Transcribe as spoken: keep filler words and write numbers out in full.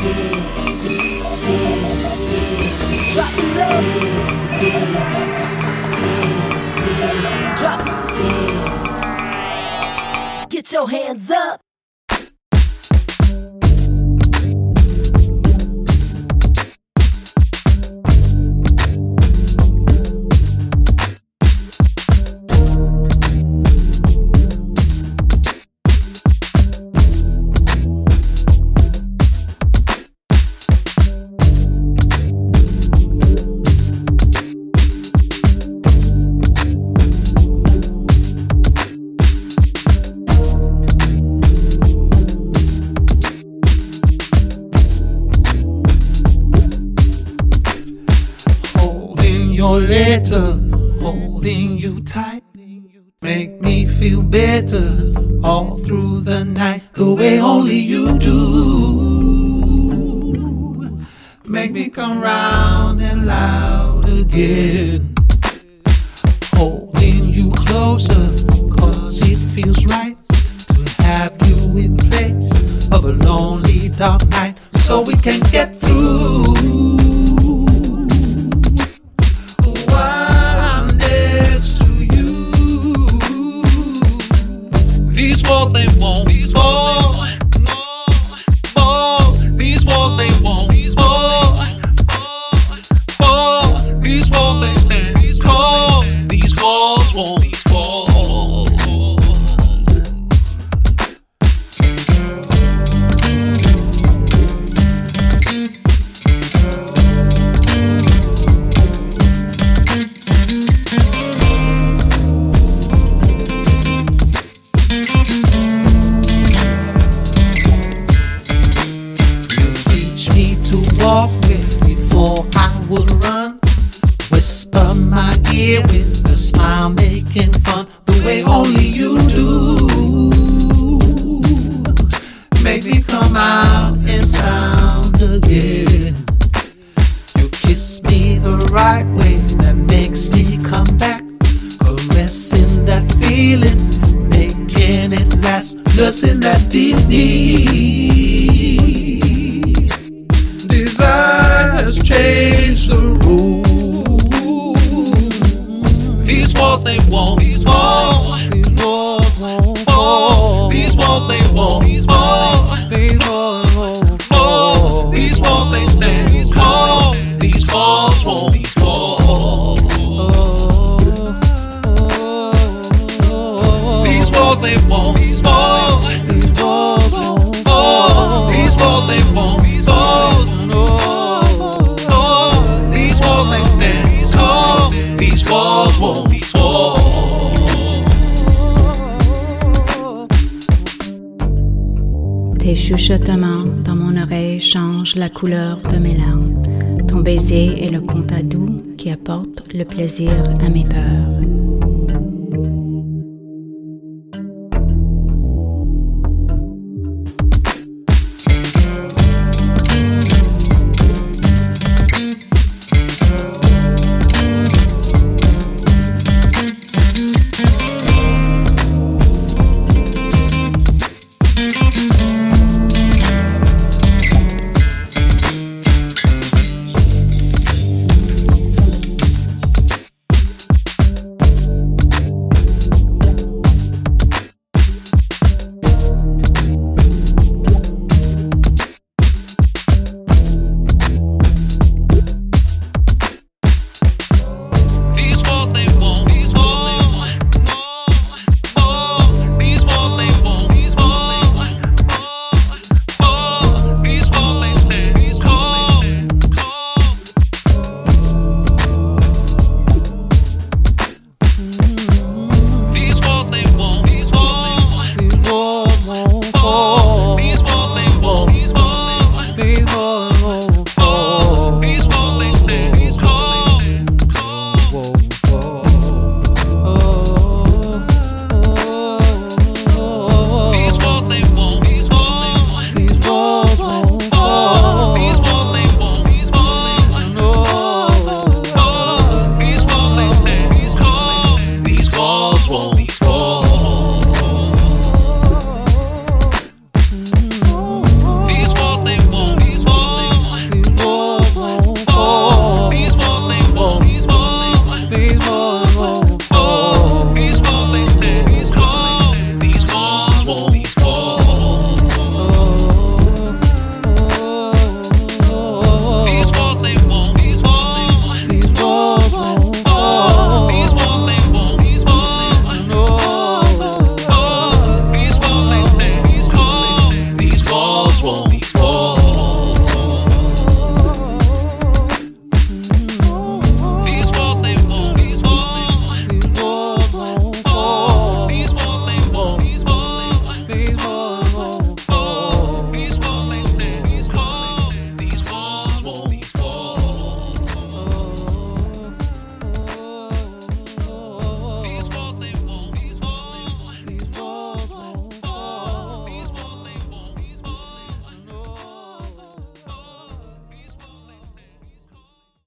Drop it low. Drop it. Get your hands up. Your letter, holding you tight, make me feel better all through the night. The way only you do, make me come round and loud again. Holding you closer, cause it feels right to have you in place of a lonely dark night, so we can get through. These walls they won't fall, fall. These walls they won't fall, fall. These walls they stand tall. These walls won't fall. Walk with before I would run. Whisper my ear with a smile, making fun. The way only you do, make me come out and sound again. You kiss me the right way, that makes me come back. Caressing that feeling, making it last. Nursing that deep need. Desire has changed the rules. These walls they won't fall. These walls won't fall. These walls they won't fall. These walls won't fall. These walls they stand tall. These walls won't fall. These walls they won't fall. These walls won't fall. These walls they won't fall. Tes chuchotements dans mon oreille changent la couleur de mes larmes. Ton baiser est le conte à doux qui apporte le plaisir à mes peurs.